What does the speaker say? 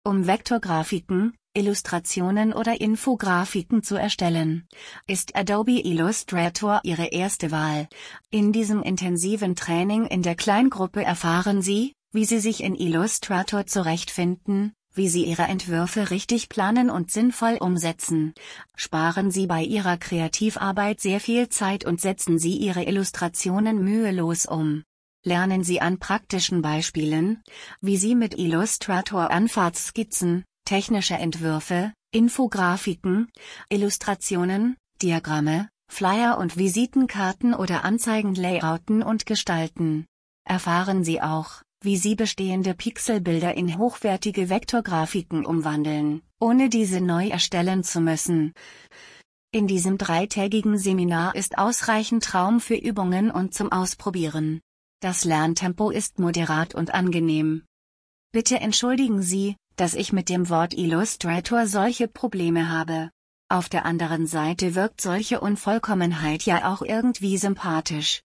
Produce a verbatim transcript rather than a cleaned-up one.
Um Vektorgrafiken, Illustrationen oder Infografiken zu erstellen, ist Adobe Illustrator Ihre erste Wahl. In diesem intensiven Training in der Kleingruppe erfahren Sie, wie Sie sich in Illustrator zurechtfinden, wie Sie Ihre Entwürfe richtig planen und sinnvoll umsetzen. Sparen Sie bei Ihrer Kreativarbeit sehr viel Zeit und setzen Sie Ihre Illustrationen mühelos um. Lernen Sie an praktischen Beispielen, wie Sie mit Illustrator Anfahrtsskizzen, technische Entwürfe, Infografiken, Illustrationen, Diagramme, Flyer und Visitenkarten oder Anzeigen layouten und gestalten. Erfahren Sie auch, wie Sie bestehende Pixelbilder in hochwertige Vektorgrafiken umwandeln, ohne diese neu erstellen zu müssen. In diesem dreitägigen Seminar ist ausreichend Raum für Übungen und zum Ausprobieren. Das Lerntempo ist moderat und angenehm. Bitte entschuldigen Sie, dass ich mit dem Wort Illustrator solche Probleme habe. Auf der anderen Seite wirkt solche Unvollkommenheit ja auch irgendwie sympathisch.